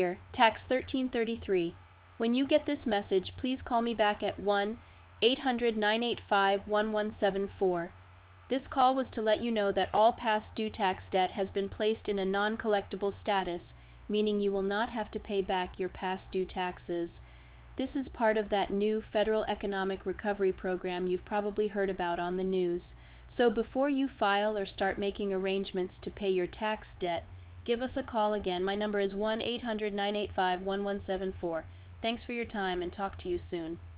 Tax 1333. When you get this message, please call me back at 1-800-985-1174. This call was to let you know that all past due tax debt has been placed in a non-collectible status, meaning you will not have to pay back your past due taxes. This is part of that new Federal Economic Recovery Program you've probably heard about on the news. So before you file or start making arrangements to pay your tax debt, give us a call again. My number is 1-800-985-1174. Thanks for your time and talk to you soon.